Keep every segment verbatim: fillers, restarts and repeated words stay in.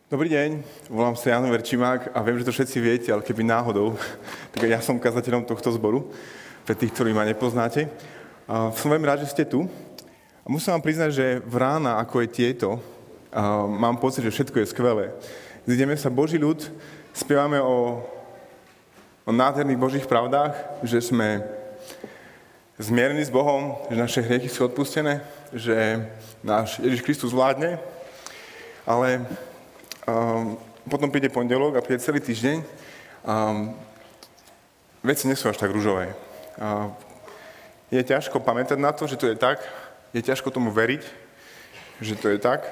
Dobrý deň, volám sa Jano Verčimák a viem, že to všetci viete, ale keby náhodou, tak ja som kazateľom tohto zboru, pre tých, ktorí ma nepoznáte. A som veľmi rád, že ste tu. A musím vám priznať, že v rána, ako je tieto, mám pocit, že všetko je skvelé. Zideme sa Boží ľud, spievame o, o nádherných Božích pravdách, že sme zmierení s Bohom, že naše hriechy sú odpustené, že náš Ježiš Kristus vládne, ale Um, potom príde pondelok a príde celý týždeň a um, veci nie sú až tak ružové. A je ťažko pamätať na to, že to je tak, je ťažko tomu veriť, že to je tak.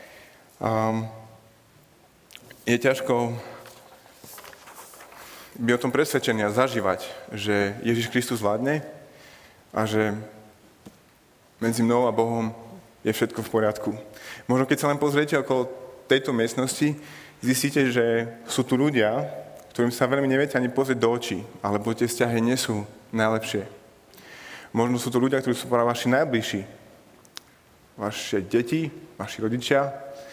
A je ťažko byť o tom presvedčený a zažívať, že Ježiš Kristus vládne a že medzi mnou a Bohom je všetko v poriadku. Možno keď sa len pozriete okolo tejto miestnosti, zistíte, že sú tu ľudia, ktorým sa veľmi neviete ani pozrieť do očí, alebo tie vzťahy nie sú najlepšie. Možno sú to ľudia, ktorí sú práve vaši najbližší. Vaše deti, vaši rodičia,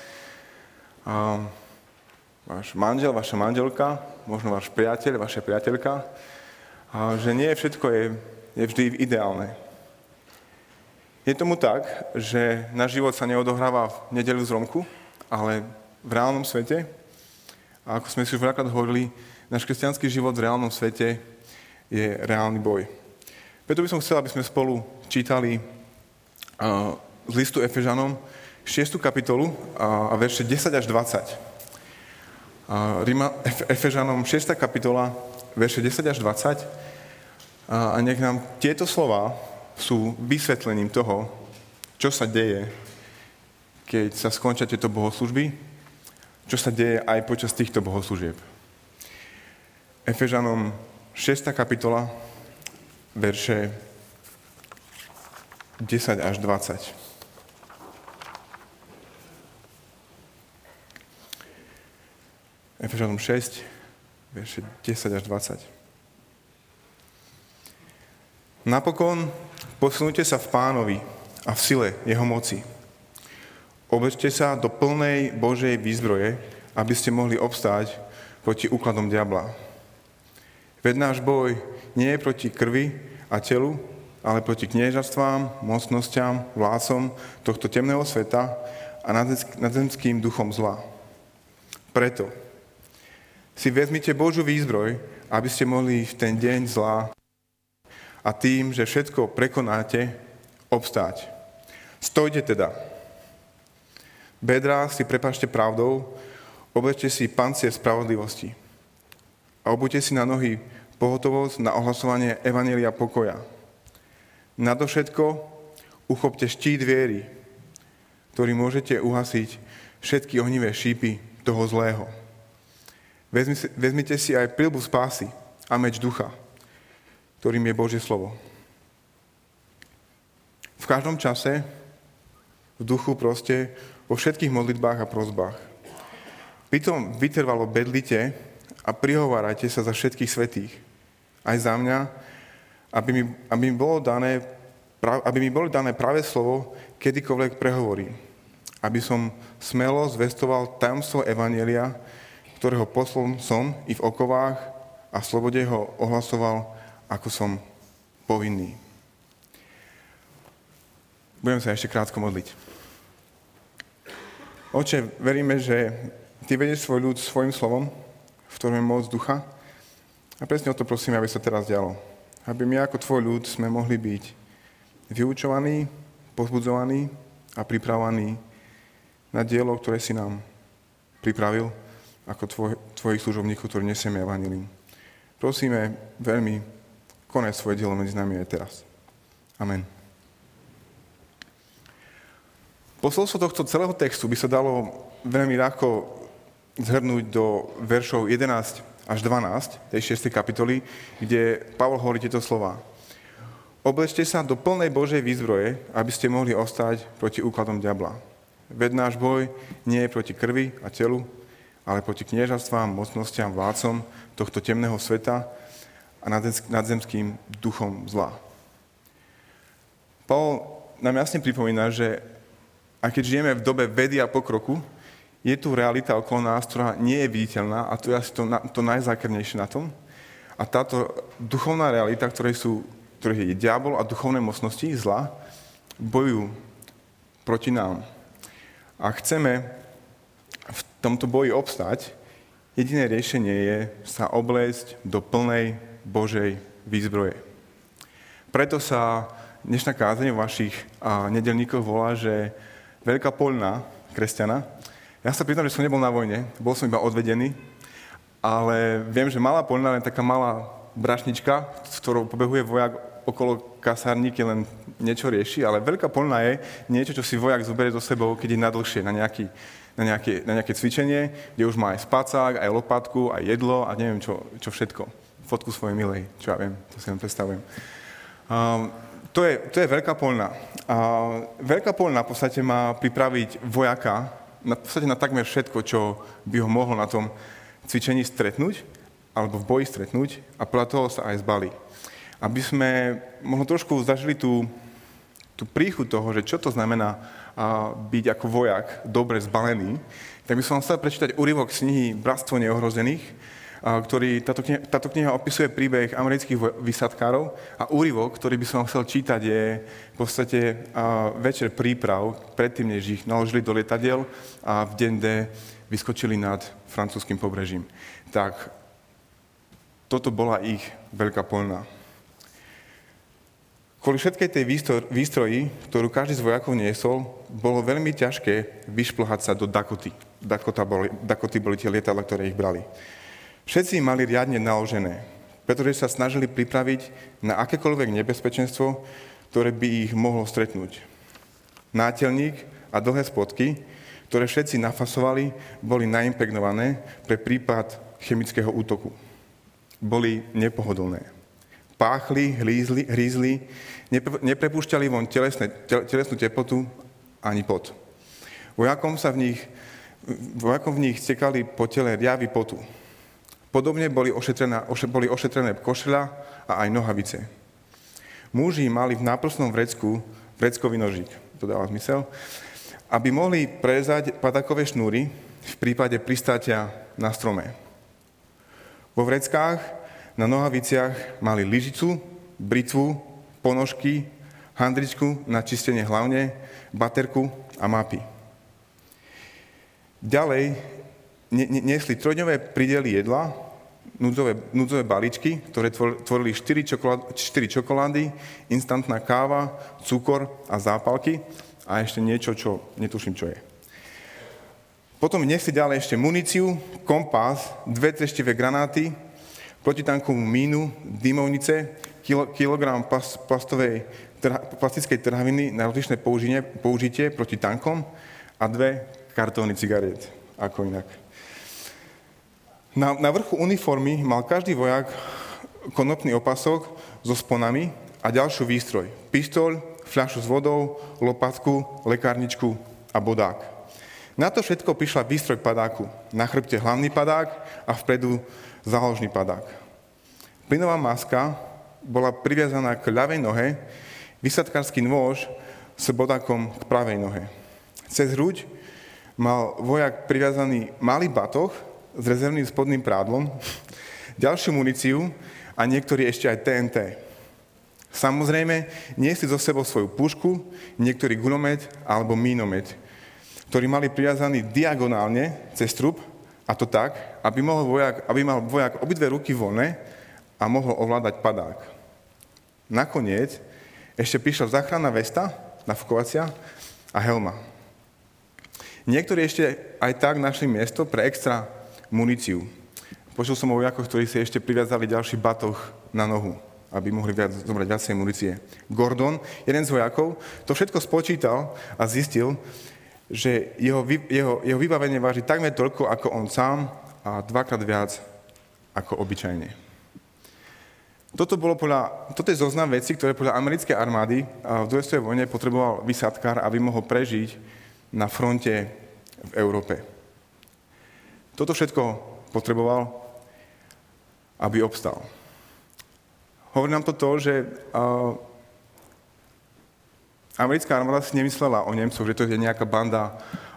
a váš manžel, vaša manželka, možno váš priateľ, vaša priateľka. A že nie všetko je, je vždy ideálne. Je tomu tak, že náš život sa neodohráva v nedeľu z Romku, ale v reálnom svete, a ako sme si už veľakrát hovorili, náš kresťanský život v reálnom svete je reálny boj. Preto by som chcel, aby sme spolu čítali uh, z listu Efežanom šiestej kapitolu uh, a verše desať až dvadsať. Uh, Rima, Efežanom šiesta kapitola, verše desať až dvadsať. Uh, a nech nám tieto slova sú vysvetlením toho, čo sa deje, keď sa skončia tieto bohoslúžby, čo sa deje aj počas týchto bohoslúžieb. Efežanom šiesta kapitola, verše desať až dvadsať. Efežanom šesť, verše desať až dvadsať. Napokon posilnite sa v Pánovi a v sile jeho moci. Oblečte sa do plnej Božej výzbroje, aby ste mohli obstáť proti úkladom diabla. Veď náš boj nie je proti krvi a telu, ale proti kniežatstvám, mocnosťam, vládcom tohto temného sveta a nadzemským duchom zla. Preto si vezmite Božiu výzbroj, aby ste mohli v ten deň zla a tým, že všetko prekonáte, obstáť. Stojte teda. Bedrá si prepáčte pravdou, oblečte si pancier spravodlivosti a obuďte si na nohy pohotovosť na ohlasovanie evanjelia pokoja. Nadovšetko uchopte štít viery, ktorý môžete uhasiť všetky ohnivé šípy toho zlého. Vezmite si aj prilbu spásy a meč ducha, ktorým je Božie slovo. V každom čase, v duchu proste, vo všetkých modlitbách a prosbách. Pritom vytrvalo bedlite a prihovárajte sa za všetkých svätých. Aj za mňa, aby mi, aby mi, bolo, dané, aby mi bolo dané práve slovo, kedykoľvek prehovorím. Aby som smelo zvestoval tajomstvo evanjelia, ktorého poslom som i v okovách a v slobode ho ohlasoval, ako som povinný. Budem sa ešte krátko modliť. Oče, veríme, že Ty vedieš svoj ľud svojim slovom, v ktorom je moc ducha. A presne o to prosím, aby sa teraz dialo. Aby my ako Tvoj ľud sme mohli byť vyučovaní, povzbudzovaní a pripravovaní na dielo, ktoré si nám pripravil ako tvoj, Tvojich služobníkov, ktorí nesieme evanjelium. Prosíme veľmi, konaj svoje dielo medzi nami aj teraz. Amen. Posolstvo tohto celého textu by sa dalo veľmi ľahko zhrnúť do veršov jedenásť až dvanásť tej šiestej kapitoly, kde Pavol hovorí tieto slová. Oblečte sa do plnej Božej výzbroje, aby ste mohli ostať proti úkladom diabla. Veď náš boj nie je proti krvi a telu, ale proti kniežatstvám, mocnostiam, vládcom tohto temného sveta a nadzemským duchom zla. Pavol nám jasne pripomína, že a keď žijeme v dobe vedy a pokroku, je tu realita okolo nás, ktorá nie je viditeľná a to je asi to, to najzákernejšie na tom. A táto duchovná realita, ktorej sú, ktorej je diabol a duchovné mocnosti zla, bojujú proti nám. A chceme v tomto boji obstať, jediné riešenie je sa obliecť do plnej Božej výzbroje. Preto sa dnešná kázeň v vašich nedeľníkoch volá, že veľká poľná kresťana. Ja sa priznám, že som nebol na vojne, bol som iba odvedený, ale viem, že malá poľná, len taká malá brašnička, s ktorou pobehuje vojak okolo kasárniky, len niečo rieši, ale veľká poľná je niečo, čo si vojak zoberie so sebou, keď je nadlhšie na, nejaký, na, nejaké, na nejaké cvičenie, kde už má aj spacák, aj lopatku, aj jedlo a neviem čo, čo všetko. Fotku svojej milej, čo ja viem, to si len predstavujem. Um, to, je, to je veľká poľná. Uh, veľká poľná v podstate má pripraviť vojaka na, v podstate na takmer všetko, čo by ho mohlo na tom cvičení stretnúť, alebo v boji stretnúť a podľa toho sa aj zbalí. Aby sme možno trošku zažili tú, tú príchuť toho, že čo to znamená a, byť ako vojak dobre zbalený, tak by som vám chcel prečítať úryvok z knihy Bratstvo neohrozených, a, ktorý, táto, kniha, táto kniha opisuje príbeh amerických vysadkárov a úryvok, ktorý by som vám chcel čítať, je v podstate a, večer príprav, predtým, než ich naložili do lietadiel a v deň D vyskočili nad francúzským pobrežím. Tak toto bola ich veľká poľná. Kvôli všetkej tej výstroji, ktorú každý z vojakov niesol, bolo veľmi ťažké vyšplhať sa do Dakoty. Dakota boli, Dakoty boli tie lietadlá, ktoré ich brali. Všetci mali riadne naložené, pretože sa snažili pripraviť na akékoľvek nebezpečenstvo, ktoré by ich mohlo stretnúť. Náteľník a dlhé spodky, ktoré všetci nafasovali, boli naimpregnované pre prípad chemického útoku. Boli nepohodlné. Páchli, hrízli, hrízli neprepúšťali von telesné, telesnú teplotu ani pot. Vojakom, sa v nich, vojakom v nich stekali po tele riavy potu. Podobne boli ošetrené, boli ošetrené košľa a aj nohavice. Muži mali v náplstnom vrecku vreckový nožík, to dáva zmysel, aby mohli prezať padákové šnúry v prípade pristátia na strome. Vo vreckách na nohaviciach mali lyžicu, britvu, ponožky, handričku na čistenie hlavne, baterku a mapy. Ďalej niesli trojdňové pridely jedla, núdzové, núdzové balíčky, ktoré tvorili štyri, čokolády, štyri čokolády, instantná káva, cukor a zápalky a ešte niečo, čo netuším, čo je. Potom niesli ďalej ešte muníciu, kompás, dve treštivé granáty, protitankovú mínu, dymovnice, kilo, kilogram pas, plastovej, trha, plastickej trhaviny na rozličné použitie, použitie proti tankom a dve kartóny cigariet, ako inak. Na, na vrchu uniformy mal každý vojak konopný opasok so sponami a ďalšiu výstroj. Pištoľ, fľašu s vodou, lopatku, lekárničku a bodák. Na to všetko prišla výstroj padáku. Na chrbte hlavný padák a vpredu záložný padák. Plynová maska bola priviazaná k ľavej nohe, vysadkársky nôž s bodákom k pravej nohe. Cez hruď mal vojak priviazaný malý batoh s rezervným spodným prádlom, ďalšiu muníciu a niektorí ešte aj té en té. Samozrejme, niesli so sebou svoju pušku, niektorý guľomet alebo mínomet, ktorí mali priviazaný diagonálne cez trup, a to tak, aby, mohol vojak, aby mal vojak obidve ruky voľné a mohol ovládať padák. Nakoniec ešte prišla záchranná vesta, nafúkovacia a helma. Niektorí ešte aj tak našli miesto pre extra muníciu. Počul som o vojakoch, ktorí si ešte priviazali ďalší batoh na nohu, aby mohli viac, zobrať viacej munície. Gordon, jeden z vojakov, to všetko spočítal a zistil, že jeho, jeho, jeho vybavenie váži takmer toľko ako on sám a dvakrát viac ako obyčajne. Toto, bolo podľa, toto je zoznam vecí, ktoré podľa americkej armády v druhej svetovej vojne potreboval vysadkár, aby mohol prežiť na fronte v Európe. Toto všetko potreboval, aby obstal. Hovorí nám to to, že uh, americká armáda si nemyslela o Nemcoch, že to je nejaká banda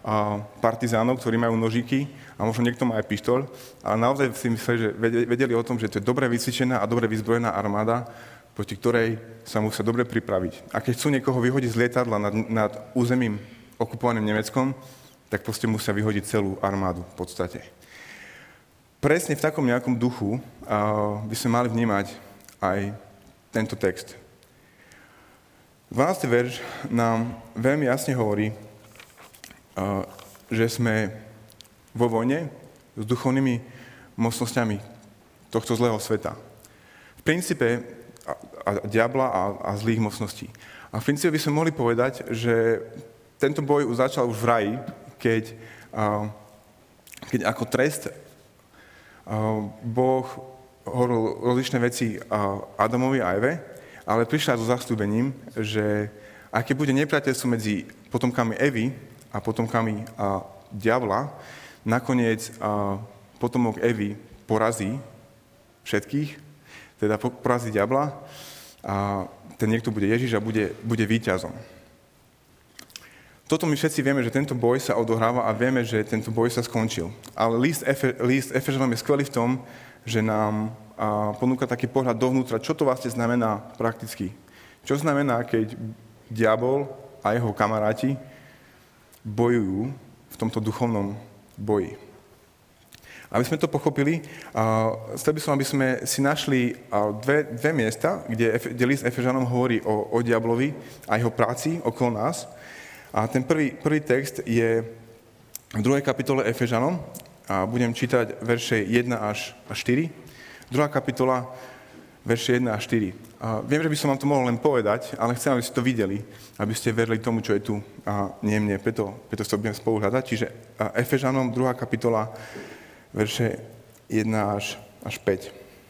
partizánov, ktorí majú nožíky a možno niekto má aj pištoľ, ale naozaj si mysleli, že vedeli o tom, že to je dobre vycvičená a dobre vyzbrojená armáda, proti ktorej sa musia dobre pripraviť. A keď chcú niekoho vyhodiť z lietadla nad, nad územím okupovaným Nemeckom, tak proste musia vyhodiť celú armádu v podstate. Presne v takom nejakom duchu by sme mali vnímať aj tento text. dvanásty verš nám veľmi jasne hovorí, že sme vo vojne s duchovnými mocnosťami tohto zlého sveta. V princípe a, a diabla a, a zlých mocností. A v princípe by sme mohli povedať, že tento boj už začal už v raji, keď, a, keď ako trest a, Boh hovoril rozličné veci a Adamovi a Eve, ale prišla so zastúbením, že aj keď bude nepriateľstvo medzi potomkami Evy a potomkami a diabla, nakoniec a, potomok Evy porazí všetkých, teda porazí diabla a ten niekto bude Ježiš a bude, bude víťazom. Toto my všetci vieme, že tento boj sa odohráva a vieme, že tento boj sa skončil. Ale list, Efe, list Efežanom je skvelý v tom, že nám a, ponúka taký pohľad dovnútra, čo to vlastne znamená prakticky. Čo znamená, keď diabol a jeho kamaráti bojujú v tomto duchovnom boji. Aby sme to pochopili, chcel by som, aby sme si našli dve, dve miesta, kde, kde list Efežanom hovorí o, o diablovi a jeho práci okolo nás. A ten prvý, prvý text je v druhej kapitole Efežanom a budem čítať verše jeden až štyri. Druhá kapitola, verše jeden až štyri. A viem, že by som vám to mohol len povedať, ale chcem, aby ste to videli, aby ste verili tomu, čo je tu a nie mne. Preto, preto sa budem spolu hľadať. Čiže Efežanom, druhá kapitola, verše jeden až päť.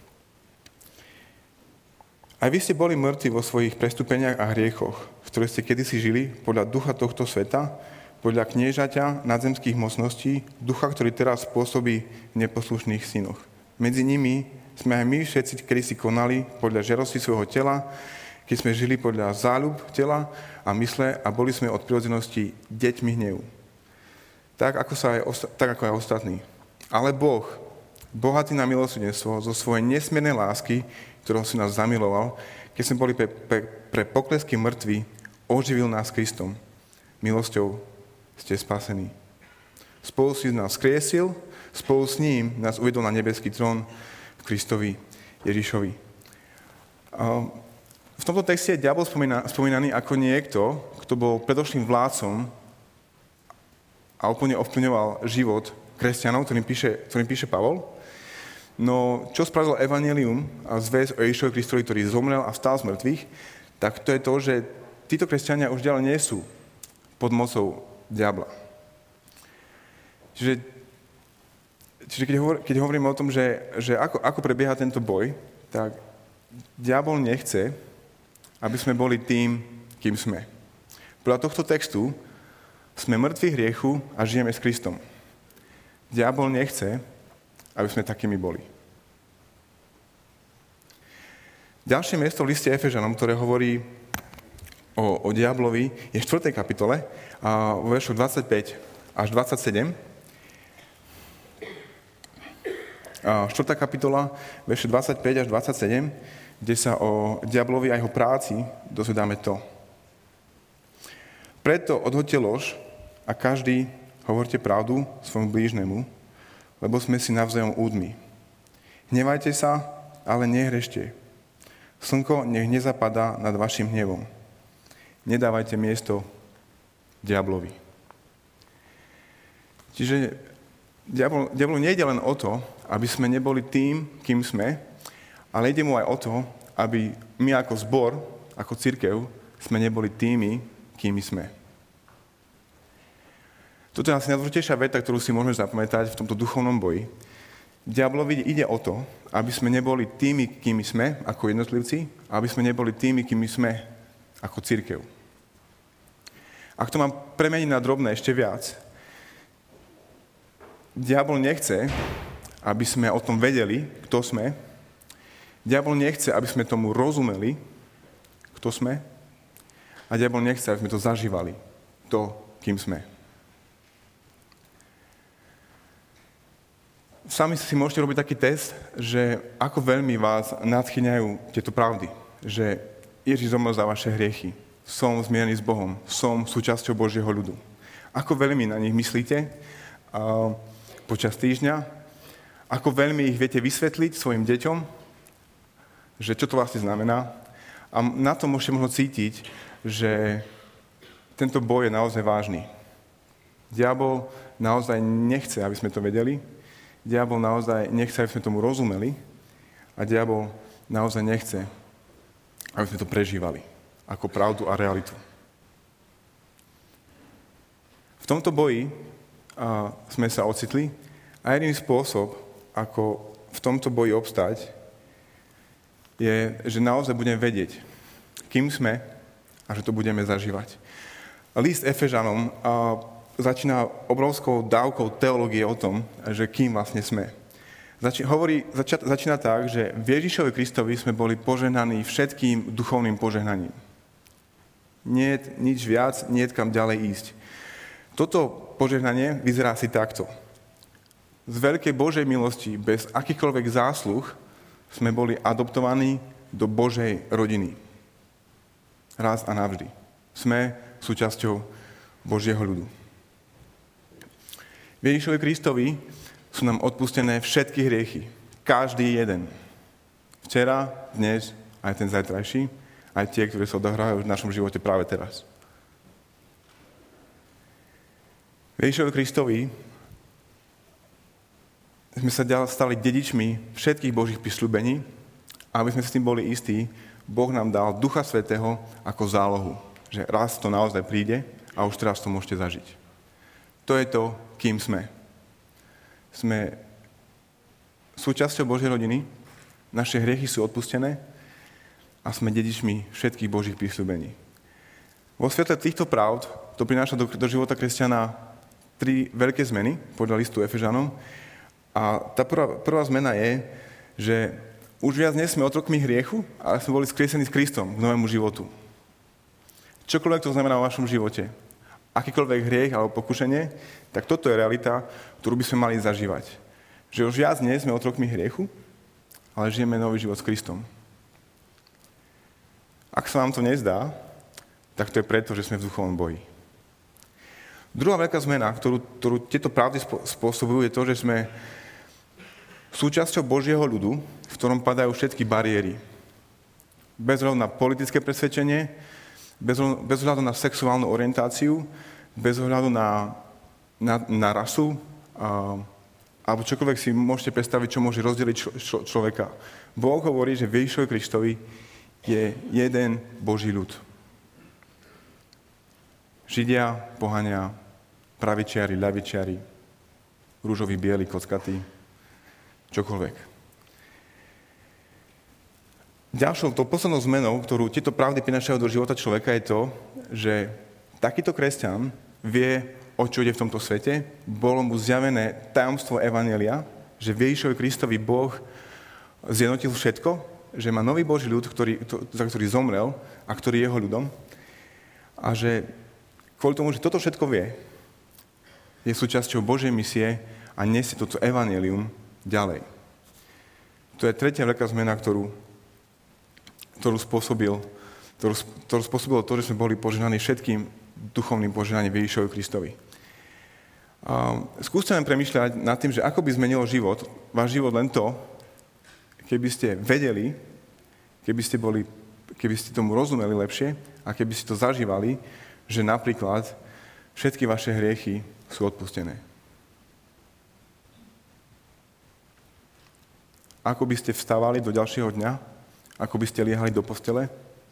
Aj vy ste boli mŕtvi vo svojich prestúpeniach a hriechoch, v ktorých ste kedysi žili podľa ducha tohto sveta, podľa kniežaťa nadzemských mocností, ducha, ktorý teraz pôsobí v neposlušných synoch. Medzi nimi sme aj my všetci kedysi konali podľa žerosti svojho tela, keď sme žili podľa záľub tela a mysle a boli sme od prirodzenosti deťmi hnevu. Tak ako, sa aj, tak ako aj ostatní. Ale Boh, bohatý na milosrdenstvo, zo svojej nesmiernej lásky, ktorou si nás zamiloval, keď sme boli pre, pre, pre poklesky mŕtvi, oživil nás Kristom. Milosťou ste spasení. Spolu si nás skriesil, spolu s ním nás uvedol na nebeský trón v Kristovi Ježišovi. V tomto texte je diabol spomínaný ako niekto, kto bol predošlým vládcom a úplne ovplyvňoval život kresťanov, ktorým píše, ktorým píše Pavol. No, čo spravil evanjelium a zvesť o Ježišovi Kristovi, ktorý zomrel a vstal z mŕtvych, tak to je to, že títo kresťania už ďalej nie sú pod mocou diabla. Čiže, čiže keď, hovor, keď hovoríme o tom, že, že ako, ako prebieha tento boj, tak diabol nechce, aby sme boli tým, kým sme. Podľa tohto textu sme mŕtvi hriechu a žijeme s Kristom. Diabol nechce, aby sme takými boli. Ďalšie miesto v liste Efežanom, ktoré hovorí o, o diablovi, je v štvrtej kapitole, a vo veršoch dvadsaťpäť až dvadsaťsedem. A štvrtá kapitola, verše dvadsaťpäť až dvadsaťsedem, kde sa o diablovi a jeho práci dozvedáme to. Preto odhoďte lož a každý hovorte pravdu svojmu blížnemu, lebo sme si navzájom údmi. Hnevajte sa, ale nehrešte. Slnko nech nezapadá nad vašim hnevom. Nedávajte miesto diablovi. Čiže diabol, diabolu nejde len o to, aby sme neboli tým, kým sme, ale ide mu aj o to, aby my ako zbor, ako cirkev, sme neboli tými, kým sme. Toto je asi najdôležitejšia veta, ktorú si môžeme zapamätať v tomto duchovnom boji. Diablovi ide o to, aby sme neboli tými, kými sme, ako jednotlivci, a aby sme neboli tými, kými sme, ako cirkev. Ak to mám premeniť na drobné ešte viac, diabol nechce, aby sme o tom vedeli, kto sme. Diabol nechce, aby sme tomu rozumeli, kto sme. A diabol nechce, aby sme to zažívali, to, kým sme. sami si môžete robiť taký test, že ako veľmi vás nadchýňajú tieto pravdy. Že Ježiš zomrel za vaše hriechy. Som zmierený s Bohom. Som súčasťou Božieho ľudu. Ako veľmi na nich myslíte uh, počas týždňa? Ako veľmi ich viete vysvetliť svojim deťom? Že čo to vlastne znamená? A na to môžete možno cítiť, že tento boj je naozaj vážny. Diabol naozaj nechce, aby sme to vedeli. Diabol naozaj nechce, aby sme tomu rozumeli. A diabol naozaj nechce, aby sme to prežívali ako pravdu a realitu. V tomto boji a, sme sa ocitli a jediný spôsob, ako v tomto boji obstať, je, že naozaj budeme vedieť, kým sme a že to budeme zažívať. List Efežanom a, začína obrovskou dávkou teológie o tom, že kým vlastne sme. Zači- hovorí, zača- začína tak, že v Ježišovi Kristovi sme boli požehnaní všetkým duchovným požehnaním. Nie je nič viac, nie je kam ďalej ísť. Toto požehnanie vyzerá si takto. Z veľkej Božej milosti, bez akýchkoľvek zásluh, sme boli adoptovaní do Božej rodiny. Raz a navždy. Sme súčasťou Božieho ľudu. V Ježišovi Kristovi sú nám odpustené všetky hriechy. Každý jeden. Včera, dnes, aj ten zajtrajší, aj tie, ktoré sa odohrávajú v našom živote práve teraz. V Ježišovi Kristovi sme sa stali dedičmi všetkých Božích prisľúbení a aby sme s tým boli istí, Boh nám dal Ducha Svätého ako zálohu. Že raz to naozaj príde a už teraz to môžete zažiť. To je to, kým sme. Sme súčasťou Božej rodiny, naše hriechy sú odpustené a sme dedičmi všetkých Božích prisľúbení. Vo svetle týchto pravd to prináša do, do života kresťana tri veľké zmeny, podľa listu Efežanom. A tá prvá, prvá zmena je, že už viac nie sme otrokmi hriechu, ale sme boli skriesení s Kristom k novému životu. Čokoľvek to znamená v vašom živote, akýkoľvek hriech alebo pokušenie, tak toto je realita, ktorú by sme mali zažívať. Že už viac nie sme otrokmi hriechu, ale žijeme nový život s Kristom. Ak sa vám to nezdá, tak to je preto, že sme v duchovnom boji. Druhá veľká zmena, ktorú, ktorú tieto pravdy spôsobujú, je to, že sme súčasťou Božieho ľudu, v ktorom padajú všetky bariéry. Bez ohľadu na politické presvedčenie, bez, bez ohľadu na sexuálnu orientáciu, bez ohľadu na, na, na rasu, a, alebo čokoľvek si môžete predstaviť, čo môže rozdeliť čo, čo, človeka. Boh hovorí, že v Ježišovi Kristovi je jeden Boží ľud. Židia, pohania, pravičiari, ľavičiari, rúžoví, bieli, kockatí, čokoľvek. Ďalšou, tou poslednou zmenou, ktorú tieto pravdy prinášajú do života človeka, je to, že takýto kresťan vie, o čo ide v tomto svete. Bolo mu zjavené tajomstvo evanjelia, že v Ježišovi Kristovi Boh zjednotil všetko, že má nový Boží ľud, ktorý, to, za ktorý zomrel a ktorý je jeho ľudom. A že kvôli tomu, že toto všetko vie, je súčasťou Božej misie a nesie toto evanjelium ďalej. To je tretia veľká zmena, ktorú, ktorú, spôsobil, ktorú, ktorú spôsobilo to, že sme boli požehnaní všetkým duchovným požehnaním Ježišovi Kristovi. A skúste len premýšľať nad tým, že ako by zmenilo život, váš život len to, keby ste vedeli, keby ste, boli, keby ste tomu rozumeli lepšie a keby ste to zažívali, že napríklad všetky vaše hriechy sú odpustené. Ako by ste vstávali do ďalšieho dňa? Ako by ste liehali do postele?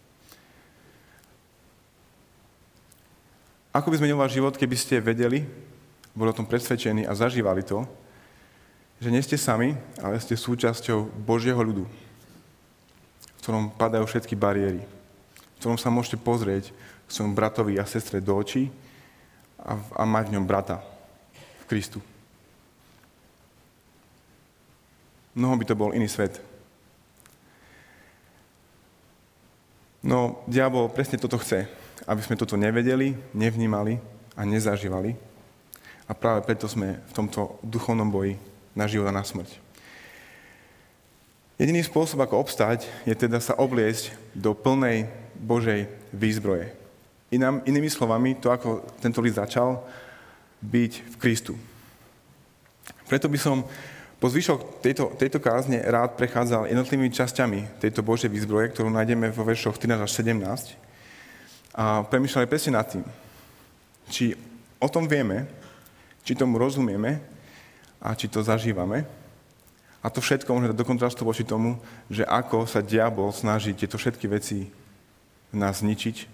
Ako by zmenil váš život, keby ste vedeli, boli o tom presvedčení a zažívali to, že nie ste sami, ale ste súčasťou Božieho ľudu, v ktorom padajú všetky bariéry, v ktorom sa môžete pozrieť svojom bratovi a sestre do očí a, a mať v ňom brata v Kristu. Mnoho by to bol iný svet. No, diabol presne toto chce, aby sme toto nevedeli, nevnímali a nezažívali. A práve preto sme v tomto duchovnom boji na život a na smrť. Jediný spôsob, ako obstať, je teda sa obliecť do plnej Božej výzbroje. Inám, inými slovami, to, ako tento list začal, byť v Kristu. Preto by som po zvyšok tejto, tejto kázne rád prechádzal jednotlivými časťami tejto Božej výzbroje, ktorú nájdeme vo veršoch trinásť až sedemnásť. A premýšľali presne nad tým, či o tom vieme, či tomu rozumieme a či to zažívame. A to všetko môže dať do kontrastu voči tomu, že ako sa diabol snaží tieto všetky veci nás zničiť,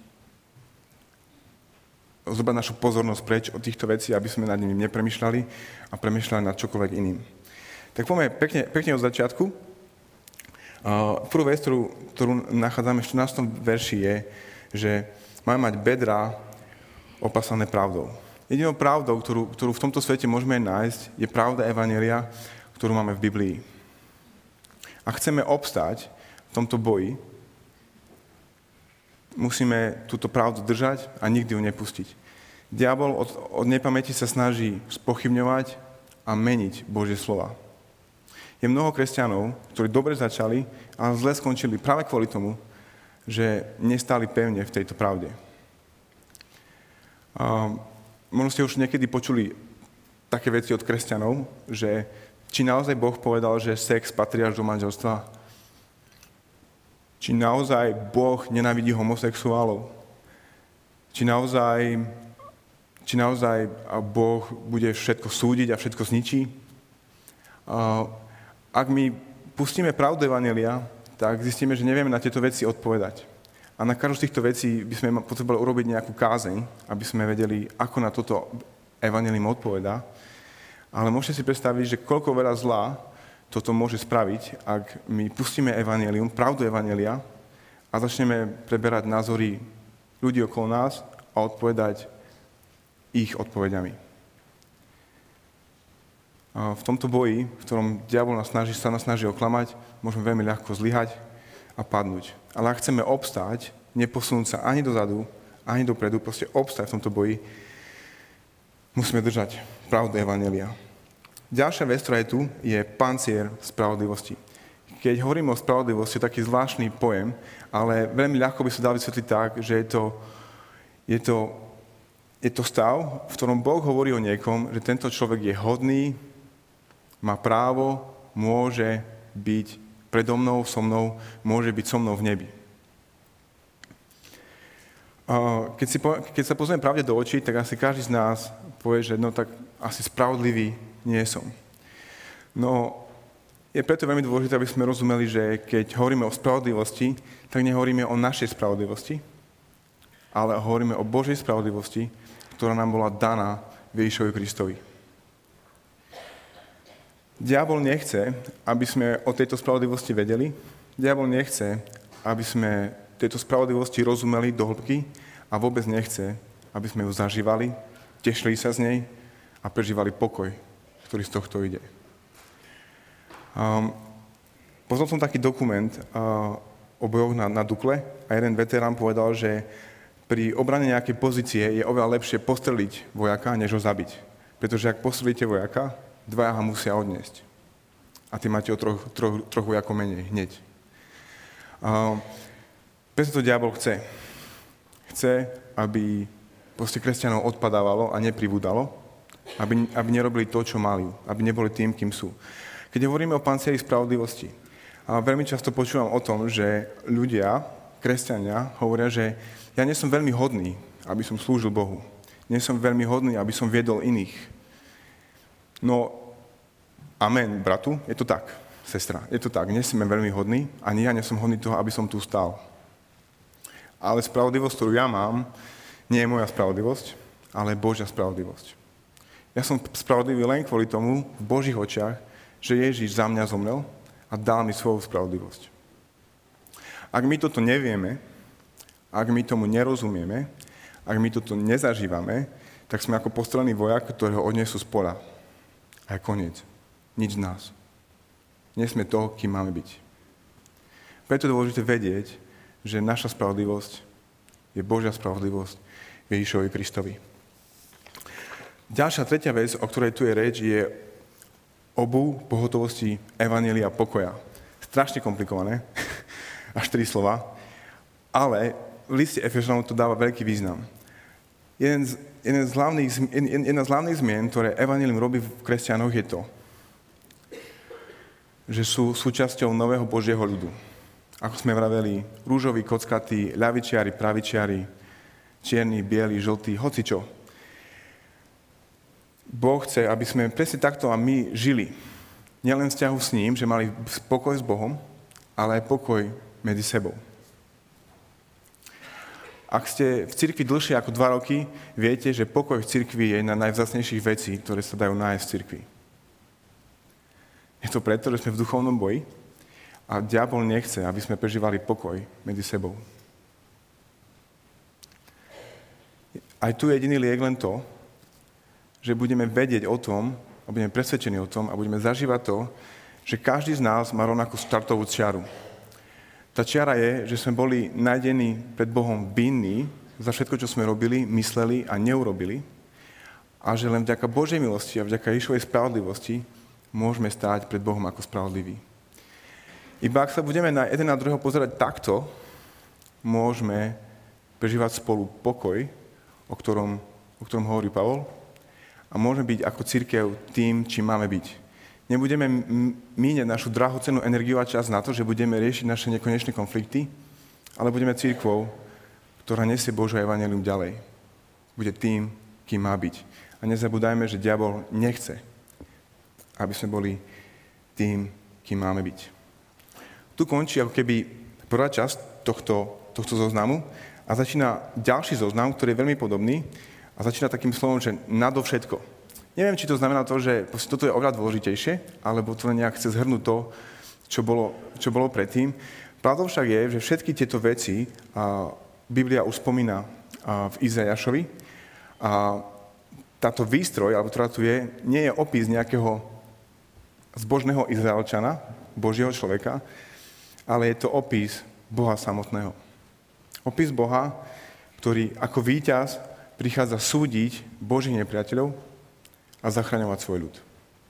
zobrať našu pozornosť preč od týchto vecí, aby sme nad nimi nepremýšľali a premýšľali nad čokoľvek iným. Tak poďme pekne, pekne od začiatku. Prvú vec, ktorú, ktorú nachádzame v štrnástom verši je, že máme mať bedrá opasané pravdou. Jedinou pravdou, ktorú, ktorú v tomto svete môžeme nájsť, je pravda evanjelia, ktorú máme v Biblii. Ak chceme obstáť v tomto boji, musíme túto pravdu držať a nikdy ju nepustiť. Diabol od, od nepamäti sa snaží spochybňovať a meniť Božie slova. Je mnoho kresťanov, ktorí dobre začali, ale zle skončili práve kvôli tomu, že nestáli pevne v tejto pravde. A možno ste už niekedy počuli také veci od kresťanov, že či naozaj Boh povedal, že sex patrí až do manželstva? Či naozaj Boh nenávidí homosexuálov? Či naozaj, či naozaj Boh bude všetko súdiť a všetko zničí? A ak my pustíme pravdu evanjelia, tak zistíme, že nevieme na tieto veci odpovedať. A na každú z týchto vecí by sme potrebovali urobiť nejakú kázeň, aby sme vedeli, ako na toto evanjelium odpovedá. Ale môžete si predstaviť, že koľko veľa zla toto môže spraviť, ak my pustíme evanjelium, pravdu evanjelia a začneme preberať názory ľudí okolo nás a odpovedať ich odpoveďami. A v tomto boji, v ktorom diabol nás snaží, sa nás snaží oklamať, môžeme veľmi ľahko zlyhať a padnúť. Ale ak chceme obstáť, neposunúť sa ani dozadu, ani dopredu, proste obstáť v tomto boji, musíme držať pravdu evanjelia. Ďalšia vec, ktorá je tu, je pancier spravodlivosti. Keď hovoríme o spravodlivosti, je taký zvláštny pojem, ale veľmi ľahko by sa dal vysvetliť tak, že je to, je to, je to stav, v ktorom Boh hovorí o niekom, že tento človek je hodný, má právo, môže byť predo mnou, so mnou, môže byť so mnou v nebi. Keď, si, keď sa pozrieme pravde do očí, tak asi každý z nás povie, že no tak asi spravodlivý nie som. No, je preto veľmi dôležité, aby sme rozumeli, že keď hovoríme o spravodlivosti, tak nehovoríme o našej spravodlivosti, ale hovoríme o Božej spravodlivosti, ktorá nám bola daná Ježišovi Kristovi. Diabol nechce, aby sme o tejto spravodlivosti vedeli. Diabol nechce, aby sme tejto spravodlivosti rozumeli do hĺbky a vôbec nechce, aby sme ju zažívali, tešili sa z nej a prežívali pokoj, ktorý z tohto ide. Um, Poznal som taký dokument uh, o bojoch na, na Dukle a jeden veterán povedal, že pri obrane nejakej pozície je oveľa lepšie postreliť vojaka, než ho zabiť. Pretože ak postrelíte vojaka, dvaja ho musia odniesť. A ty máte o troch, troch, troch vojakov menej, hneď. Uh, Preto to diabol chce. Chce, aby proste kresťanov odpadávalo a nepribúdalo, aby, aby nerobili to, čo mali, aby neboli tým, kým sú. Keď hovoríme o pancieri spravodlivosti, a veľmi často počúvam o tom, že ľudia, kresťania, hovoria, že ja nie som veľmi hodný, aby som slúžil Bohu. Nie som veľmi hodný, aby som viedol iných. No, amen, bratu, je to tak, sestra, je to tak. Nie som veľmi hodný, ani ja nie som hodný toho, aby som tu stál. Ale spravodlivosť, ktorú ja mám, nie je moja spravodlivosť, ale Božia spravodlivosť. Ja som spravodlivý len kvôli tomu, v Božích očiach, že Ježiš za mňa zomrel a dal mi svoju spravodlivosť. Ak my toto nevieme, ak my tomu nerozumieme, ak my toto nezažívame, tak sme ako postrelený vojak, ktorého odnesú z poľa. A je koniec. Nič z nás. Nie sme to, kým máme byť. Preto je dôležité vedieť, že naša spravodlivosť je Božia spravodlivosť Ježišovi Kristovi. Ďalšia, tretia vec, o ktorej tu je reč, je obu pohotovosti evanjelia pokoja. Strašne komplikované, až tri slova, ale v liste Efežanom to dáva veľký význam. Jeden z, jeden z hlavných, jedna z hlavných zmien, ktoré evanjelium robí v kresťanoch, je to, že sú súčasťou nového Božieho ľudu. Ako sme vraveli, rúžoví, kockatí, ľavičiari, pravičiari, čierni, bieli, žltí, hocičo. Boh chce, aby sme presne takto a my žili. Nielen vzťahu s ním, že mali pokoj s Bohom, ale aj pokoj medzi sebou. Ak ste v cirkvi dlhšie ako dva roky, viete, že pokoj v cirkvi je jedna z najvzácnejších vecí, ktoré sa dajú nájsť v cirkvi. Je to preto, že sme v duchovnom boji a diabol nechce, aby sme prežívali pokoj medzi sebou. Aj tu je jediný liek len to, že budeme vedieť o tom, a budeme presvedčení o tom a budeme zažívať to, že každý z nás má rovnakú startovú čiaru. Tá čiara je, že sme boli nájdení pred Bohom vinní za všetko, čo sme robili, mysleli a neurobili a že len vďaka Božej milosti a vďaka Ježišovej spravodlivosti môžeme stáť pred Bohom ako spravodliví. Iba ak sa budeme na jeden na druhého pozerať takto, môžeme prežívať spolu pokoj, o ktorom, o ktorom hovorí Pavol, a môžeme byť ako cirkev tým, čím máme byť. Nebudeme míňať našu drahocennú energiu a čas na to, že budeme riešiť naše nekonečné konflikty, ale budeme cirkvou, ktorá nesie Božie evanjelium ďalej. Bude tým, kým má byť. A nezabúdajme, že diabol nechce, aby sme boli tým, kým máme byť. Tu končí ako keby prvá časť tohto, tohto zoznamu a začína ďalší zoznam, ktorý je veľmi podobný a začína takým slovom, že nadovšetko. Neviem, či to znamená to, že toto je oveľa dôležitejšie, alebo to nejak chce zhrnúť to, čo bolo, čo bolo predtým. Pravdou však je, že všetky tieto veci a, Biblia už spomína a, v Izaiášovi a táto výstroj, alebo ktorá tu je, nie je opis nejakého zbožného Izraelčana, Božieho človeka, ale je to opis Boha samotného. Opis Boha, ktorý ako víťaz prichádza súdiť Božích nepriateľov a zachraňovať svoj ľud.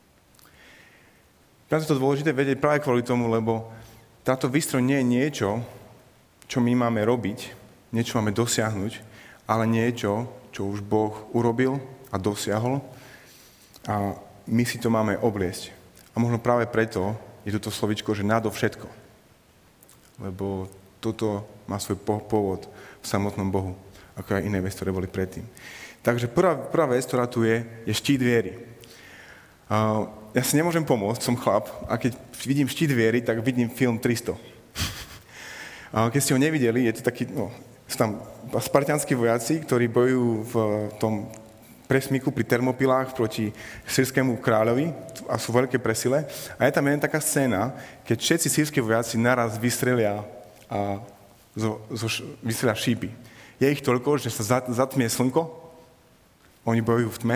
Preto je to dôležité vedieť práve kvôli tomu, lebo táto výstroj nie je niečo, čo my máme robiť, niečo máme dosiahnuť, ale niečo, čo už Boh urobil a dosiahol a my si to máme obliecť. A možno práve preto je toto slovičko, že nadovšetko. Lebo toto má svoj pôvod v samotnom Bohu, ako aj iné veci, ktoré boli predtým. Takže prvá, prvá vec, ktorá tu je, je štít viery. Uh, ja si nemôžem pomôcť, som chlap, a keď vidím štít viery, tak vidím film tristo. Uh, keď ste ho nevideli, je to taký, no, sú tam spartianskí vojaci, ktorí bojujú v tom presmyku pri Termopilách proti sírskému kráľovi a sú veľké presile. A je tam jedna taká scéna, keď všetci sýrski vojaci naraz vystrelia, a zo, zo, vystrelia šípy. Je ich toľko, že sa zatmie slnko, oni bojujú v tme.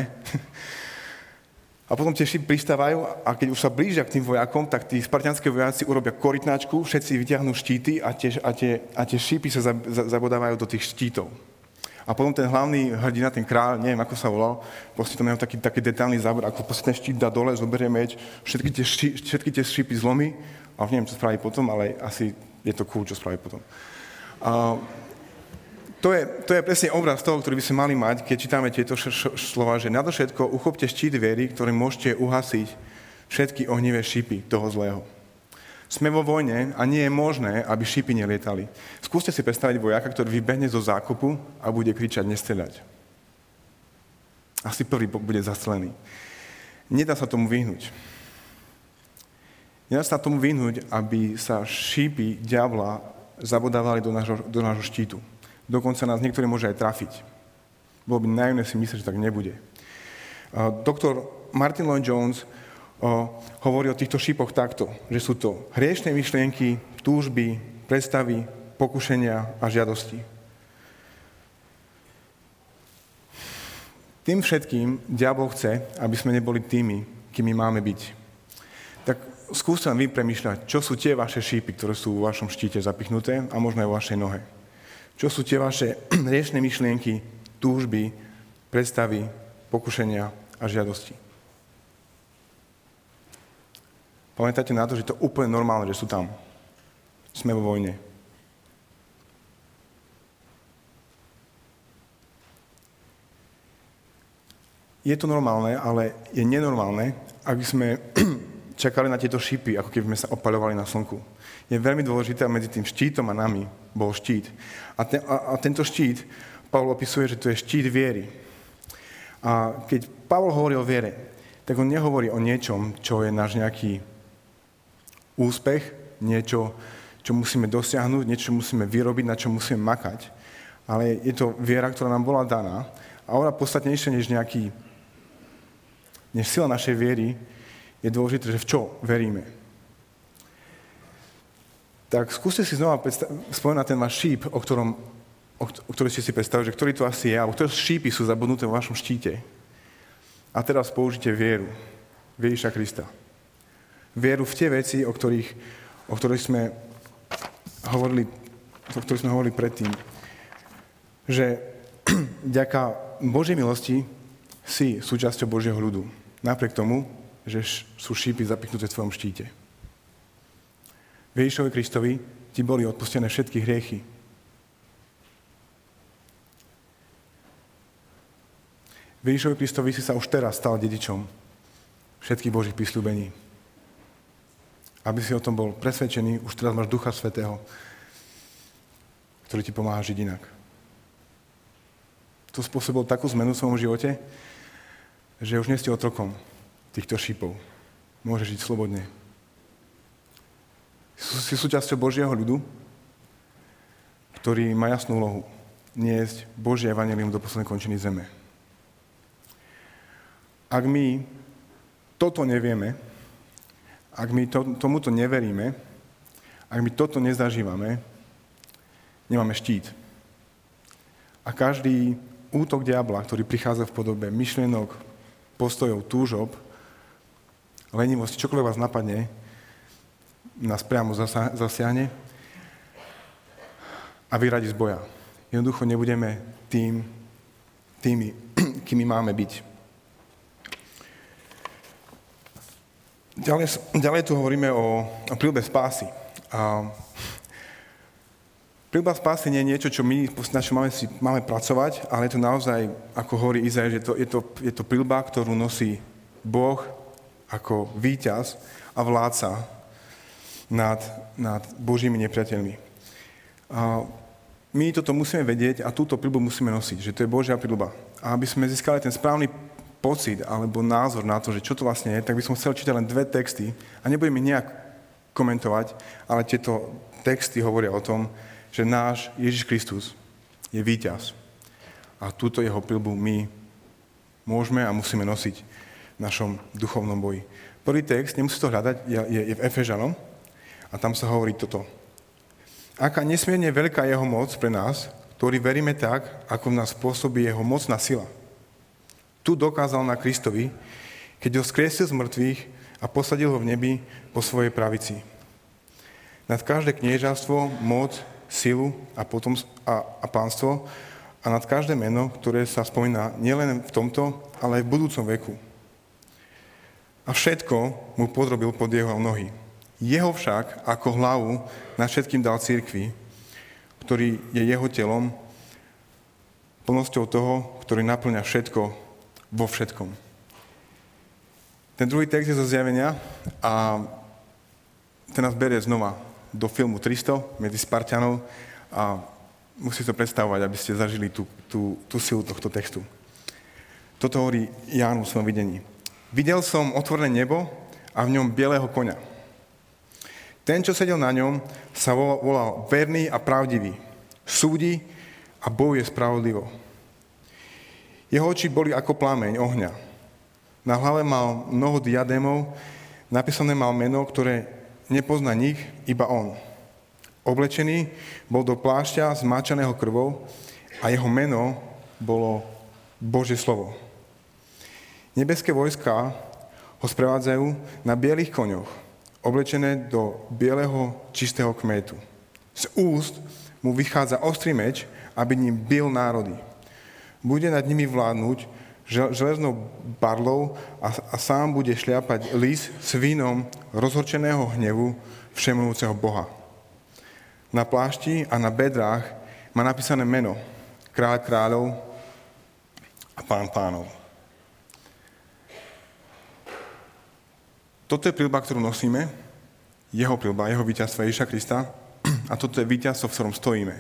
A potom tie šípy pristávajú a keď už sa blížia k tým vojakom, tak tí spartianskí vojaci urobia korytnačku, všetci vyťahnú štíty a tie, a tie, a tie šípy sa zabodávajú do tých štítov. A potom ten hlavný hrdina, ten kráľ, neviem, ako sa volal, proste to majú taký, taký detailný zábor, ako proste ten štít dá dole, zoberie meč, všetky tie, ší, všetky tie šípy zlomí a neviem, čo spraví potom, ale asi je to cool, čo spraví potom. A to je, to je presne obraz toho, ktorý by sme mali mať, keď čítame tieto š- š- slova, že nadovšetko uchopte štít viery, ktorým môžete uhasiť všetky ohnivé šípy toho zlého. Sme vo vojne a nie je možné, aby šípy nelietali. Skúste si predstaviť vojaka, ktorý vybehne zo zákopu a bude kričať nestreľať. Asi prvý bude zastrelený. Nedá sa tomu vyhnúť. Nedá sa tomu vyhnúť, aby sa šípy diabla zabodávali do nášho, do nášho štítu. Dokonca nás niektoré môže aj trafiť. Bolo by naivné si myslieť, že tak nebude. Doktor Martin Lloyd-Jones hovorí o týchto šípoch takto, že sú to hriešne myšlienky, túžby, predstavy, pokušenia a žiadosti. Tým všetkým diabol chce, aby sme neboli tými, kým my máme byť. Tak skúste vy premýšľať, čo sú tie vaše šípy, ktoré sú vo vašom štíte zapichnuté a možno aj vo vašej nohe. Čo sú tie vaše hriešne myšlienky, túžby, predstavy, pokušenia a žiadosti. Pamätáte na to, že to je úplne normálne, že sú tam. Sme vo vojne. Je to normálne, ale je nenormálne, ak by sme čakali na tieto šípy, ako keby sme sa opaľovali na slnku. Je veľmi dôležité, medzi tým štítom a nami bol štít. A, ten, a, a tento štít, Pavol opisuje, že to je štít viery. A keď Pavol hovorí o viere, tak on nehovorí o niečom, čo je náš nejaký úspech, niečo, čo musíme dosiahnuť, niečo, čo musíme vyrobiť, na čo musíme makať. Ale je to viera, ktorá nám bola daná. A ona podstatnejšia než nejaký, než sila našej viery, je dôležité, že v čo veríme. Tak skúste si znova spomenúť na ten váš šíp, o ktorom, o, o ktorý ste si predstavili, že ktorý to asi je, alebo ktoré šípy sú zabudnuté vo vašom štíte. A teraz použite vieru. V Ježiša Krista. Vieru v tie veci, o ktorých, o ktorých sme hovorili, o ktorých sme hovorili predtým. Že vďaka Božej milosti si súčasťou Božieho ľudu. Napriek tomu, že sú šípy zapichnuté v tvojom štíte. V Ježišovi Kristovi ti boli odpustené všetky hriechy. V Ježišovi Kristovi si sa už teraz stal dedičom všetkých Božích prisľúbení. Aby si o tom bol presvedčený, už teraz máš Ducha Svätého, ktorý ti pomáha žiť inak. To spôsobil takú zmenu v svojom živote, že už nie ste otrokom týchto šípov. Môžeš žiť slobodne. Si súčasťou Božieho ľudu, ktorý má jasnú úlohu niesť Božie evanjelium do poslednej končiny zeme. Ak my toto nevieme, ak my to, tomuto neveríme, ak my toto nezažívame, nemáme štít. A každý útok diabla, ktorý prichádza v podobe myšlienok, postojov, túžob, lenivosti, čokoľvek vás napadne, nás priamo zasiahne a vyradí z boja. Jednoducho nebudeme tým, tými, kými máme byť. Ďalej, ďalej tu hovoríme o, o príľube spásy. A príľuba spásy nie je niečo, čo my, na čo máme, si, máme pracovať, ale je to naozaj, ako hovorí Izaiáš, že to, je to, je to príľuba, ktorú nosí Boh ako víťaz a vládca nad, nad Božími nepriateľmi. A my toto musíme vedieť a túto príľubu musíme nosiť, že to je Božia príľuba. A aby sme získali ten správny pocit alebo názor na to, že čo to vlastne je, tak by som chcel čítať len dve texty a nebudem ich nejak komentovať, ale tieto texty hovoria o tom, že náš Ježiš Kristus je víťaz. A túto jeho príľubu my môžeme a musíme nosiť v našom duchovnom boji. Prvý text, nemusí to hľadať, je, je, je v Efežanom a tam sa hovorí toto. Aká nesmierne veľká jeho moc pre nás, ktorí veríme tak, ako v nás pôsobí jeho mocná sila. Tu dokázal na Kristovi, keď ho skriesil z mŕtvych a posadil ho v nebi po svojej pravici. Nad každé kniežatstvo, moc, silu a, potom, a, a pánstvo a nad každé meno, ktoré sa spomína nielen v tomto, ale aj v budúcom veku. A všetko mu podrobil pod jeho nohy. Jeho však ako hlavu nad všetkým dal cirkvi, ktorý je jeho telom, plnosťou toho, ktorý naplňa všetko vo všetkom. Ten druhý text je zo Zjavenia a ten nás berie znova do filmu tristo medzi Spartanov a musíte to predstavovať, aby ste zažili tú, tú, tú silu tohto textu. Toto hovorí Ján vo svojom videní. Videl som otvorené nebo a v ňom bieleho koňa. Ten, čo sedel na ňom, sa volal verný a pravdivý. Súdi a bojuje spravodlivo. Jeho oči boli ako plameň ohňa. Na hlave mal mnoho diadémov, napísané mal meno, ktoré nepozná nik, iba on. Oblečený bol do plášťa zmáčaného krvou a jeho meno bolo Božie slovo. Nebeské vojská ho sprevádzajú na bielých koňoch, oblečené do bieleho čistého kmétu. Z úst mu vychádza ostrý meč, aby ním bil národy. Bude nad nimi vládnuť železnou barlou a, a sám bude šliapať lis s vínom rozhorčeného hnevu všemohúceho Boha. Na plášti a na bedrách má napísané meno Kráľ kráľov a Pán pánov. Toto je prilba, ktorú nosíme, jeho prilba, jeho víťazstva Ježiša Krista, a toto je víťazstvo, v ktorom stojíme.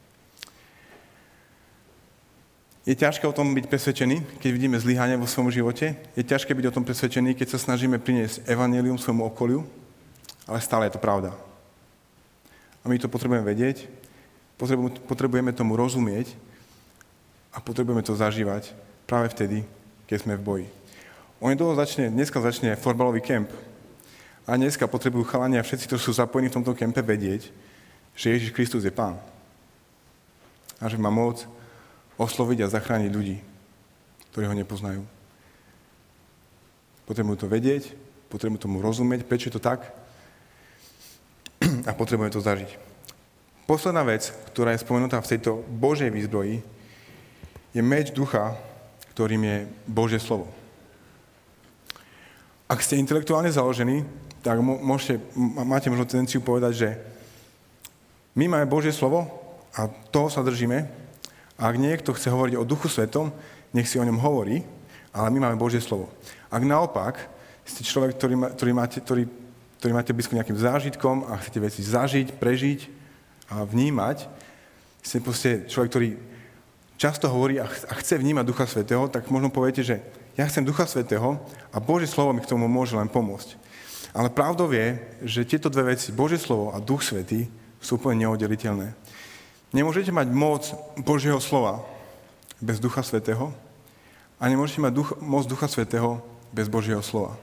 Je ťažké o tom byť presvedčený, keď vidíme zlyhanie vo svojom živote. Je ťažké byť o tom presvedčený, keď sa snažíme priniesť evanjelium svojmu okoliu, ale stále je to pravda. A my to potrebujeme vedieť, potrebujeme tomu rozumieť a potrebujeme to zažívať práve vtedy, keď sme v boji. Onedlho začne, dneska začne florbalový kemp. A dneska potrebujú chalania a všetci, ktorí sú zapojení v tomto kempe, vedieť, že Ježiš Kristus je Pán. A že má moc osloviť a zachrániť ľudí, ktorí ho nepoznajú. Potrebujú to vedieť, potrebujú tomu rozumieť, prečo je to tak a potrebujeme to zažiť. Posledná vec, ktorá je spomenutá v tejto Božej výzbroji, je meč ducha, ktorým je Božie slovo. Ak ste intelektuálne založení, tak môžete, máte možno tendenciu povedať, že my máme Božie slovo a toho sa držíme. A ak niekto chce hovoriť o Duchu Svetom, nech si o ňom hovorí, ale my máme Božie slovo. Ak naopak ste človek, ktorý, má, ktorý, máte, ktorý, ktorý máte blízko nejakým zážitkom a chcete veci zažiť, prežiť a vnímať, ste proste človek, ktorý často hovorí a chce vnímať Ducha Svätého, tak možno poviete, že ja chcem Ducha Svätého a Božie slovo mi k tomu môže len pomôcť. Ale pravdou je, že tieto dve veci, Božie slovo a Duch Svätý, sú úplne neoddeliteľné. Nemôžete mať moc Božieho slova bez Ducha Svätého a nemôžete mať duch, moc Ducha Svätého bez Božieho slova.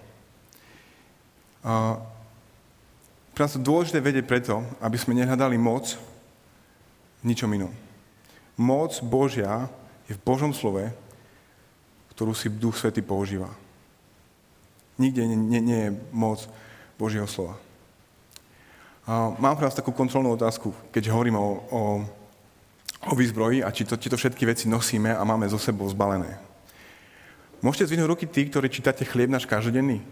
A pre nás to dôležité vedieť preto, aby sme nehľadali moc v ničom inom. Moc Božia je v Božom slove, ktorú si Duch Svätý používa. Nikde nie, nie, nie je moc Božieho slova. A mám pre vás takú kontrolnú otázku, keď hovorím o, o o výzbroji a či to, či to všetky veci nosíme a máme zo sebou zbalené. Môžete zdvihnúť ruky tí, ktorí čítate Chlieb náš každodenný?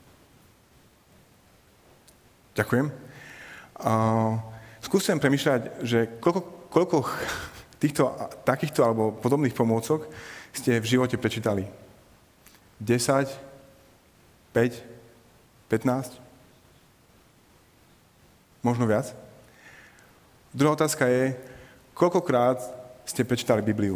Ďakujem. Uh, skúsim premýšľať, že koľko, koľko týchto, takýchto alebo podobných pomôcok ste v živote prečítali? desať? päť? pätnásť? Možno viac? Druhá otázka je, koľkokrát ste prečítali Bibliu?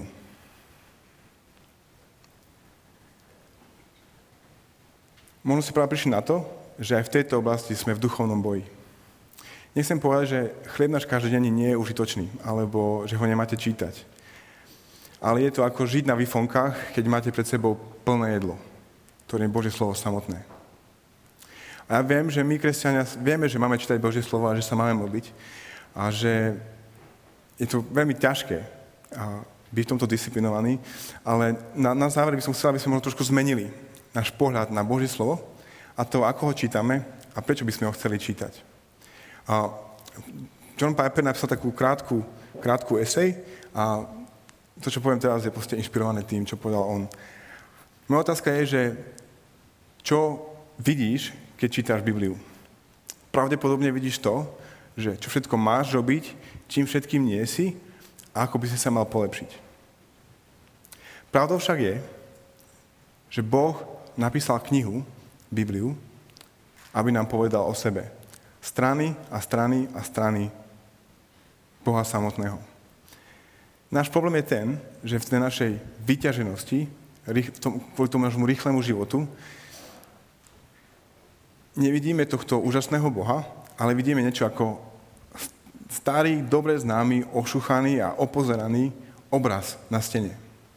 Možno si práve prišli na to, že aj v tejto oblasti sme v duchovnom boji. Nechcem povedať, že chlieb náš každodenný nie je užitočný, alebo že ho nemáte čítať. Ale je to ako žiť na výfonkách, keď máte pred sebou plné jedlo, ktoré je Božie slovo samotné. A ja viem, že my, kresťania, vieme, že máme čítať Božie slovo a že sa máme modliť a že je to veľmi ťažké byť v tomto disciplinovaný, ale na, na záver by som chcel, aby sme možno trošku zmenili náš pohľad na Božie slovo a to, ako ho čítame a prečo by sme ho chceli čítať. A John Piper napísal takú krátku, krátku esej a to, čo poviem teraz, je proste inšpirované tým, čo povedal on. Moja otázka je, že čo vidíš, keď čítaš Bibliu? Pravdepodobne vidíš to, že čo všetko máš robiť, čím všetkým nie si a ako by si sa mal polepšiť. Pravdou však je, že Boh napísal knihu, Bibliu, aby nám povedal o sebe. Strany a strany a strany Boha samotného. Náš problém je ten, že v tej našej vyťaženosti, kvôli tomu nášmu rýchlemu životu, nevidíme tohto úžasného Boha, ale vidíme niečo ako starý, dobre známy, ošuchaný a opozeraný obraz na stene,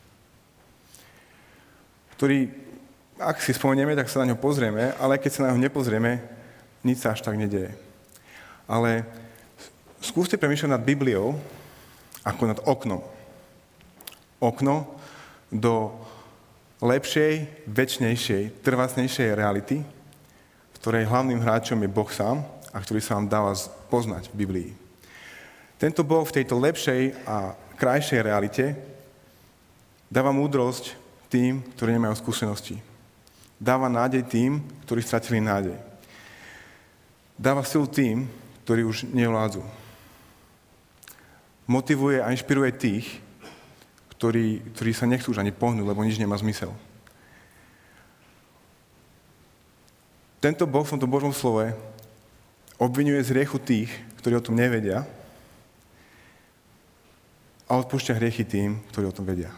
ktorý, ak si spomenieme, tak sa na ňo pozrieme, ale keď sa na ňo nepozrieme, nič sa až tak nedeje. Ale skúste premýšľať nad Bibliou ako nad oknom. Okno do lepšej, večnejšej, trvácnejšej reality, v ktorej hlavným hráčom je Boh sám a ktorý sa vám dáva poznať v Biblii. Tento Boh v tejto lepšej a krajšej realite dáva múdrosť tým, ktorí nemajú skúsenosti. Dáva nádej tým, ktorí stratili nádej. Dáva silu tým, ktorí už nevládzu. Motivuje a inšpiruje tých, ktorí, ktorí sa nechcú už ani pohnúť, lebo nič nemá zmysel. Tento Boh v tomto Božom slove obviňuje z hriechu tých, ktorí o tom nevedia, a odpúšťa hriechy tým, ktorí o tom vedia.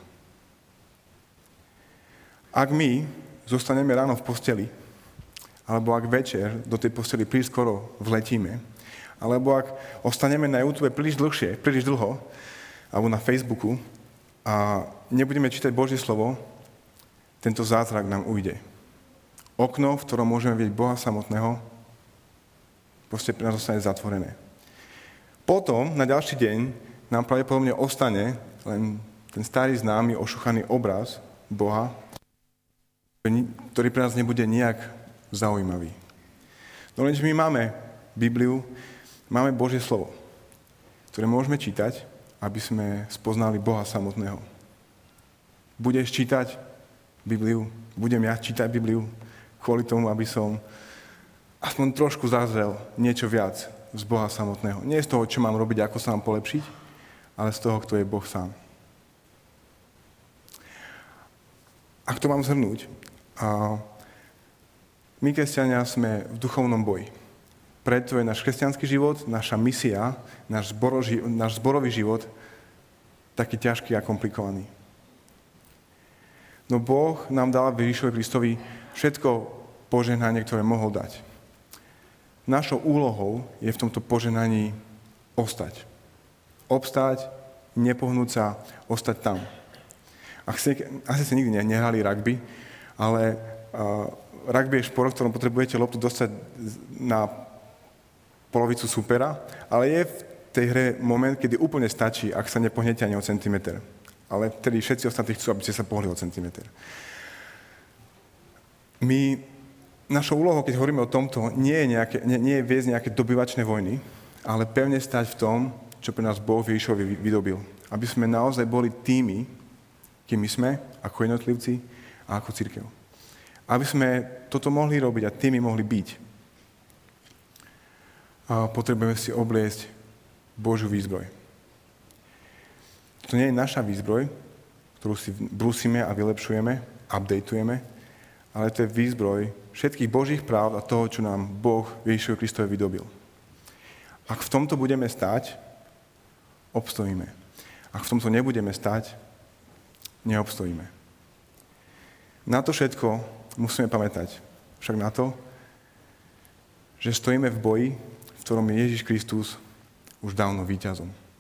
Ak my zostaneme ráno v posteli, alebo ak večer do tej posteli príliš skoro vletíme, alebo ak ostaneme na YouTube príliš dlhšie, príliš dlho, alebo na Facebooku a nebudeme čítať Božie slovo, tento zázrak nám ujde. Okno, v ktorom môžeme vidieť Boha samotného, proste pre nás zostane zatvorené. Potom, na ďalší deň, nám pravdepodobne ostane len ten starý známy ošuchaný obraz Boha, ktorý pre nás nebude nejak zaujímavý. No lenže my máme Bibliu, máme Božie slovo, ktoré môžeme čítať, aby sme spoznali Boha samotného. Budeš čítať Bibliu, budem ja čítať Bibliu kvôli tomu, aby som aspoň trošku zazrel niečo viac z Boha samotného. Nie z toho, čo mám robiť, ako sa mám polepšiť, ale z toho, kto je Boh sám. Ak to mám zhrnúť, a my, kresťania, sme v duchovnom boji. Preto je náš kresťanský život, naša misia, náš, zboroži, náš zborový život taký ťažký a komplikovaný. No Boh nám dal Ježišovi Kristovi všetko požehnanie, ktoré mohol dať. Našou úlohou je v tomto požehnaní ostať. Obstáť, nepohnúť sa, ostať tam. Asi, asi ste nikdy nehrali rugby, ale uh, rugby je šport, v ktorom potrebujete loptu dostať na polovicu supera, ale je v tej hre moment, kedy úplne stačí, ak sa nepohnete ani o centimeter. Ale vtedy všetci ostatní chcú, aby ste sa pohli o centimeter. My, našou úlohou, keď hovoríme o tomto, nie je, nejaké, nie, nie je viesť nejaké dobyvačné vojny, ale pevne stať v tom, čo pre nás Boh Ježišovi vydobil. Aby sme naozaj boli tými, kým my sme, ako jednotlivci a ako cirkev. Aby sme toto mohli robiť a tými mohli byť. A potrebujeme si obliecť Božiu výzbroj. To nie je naša výzbroj, ktorú si brúsime a vylepšujeme, updateujeme, ale to je výzbroj všetkých Božích práv a toho, čo nám Boh Ježišovi Kristovi vydobil. Ak v tomto budeme stáť, obstojíme. Ak v tomto nebudeme stať, neobstojíme. Na to všetko musíme pamätať. Však na to, že stojíme v boji, v ktorom je Ježiš Kristus už dávno víťazom.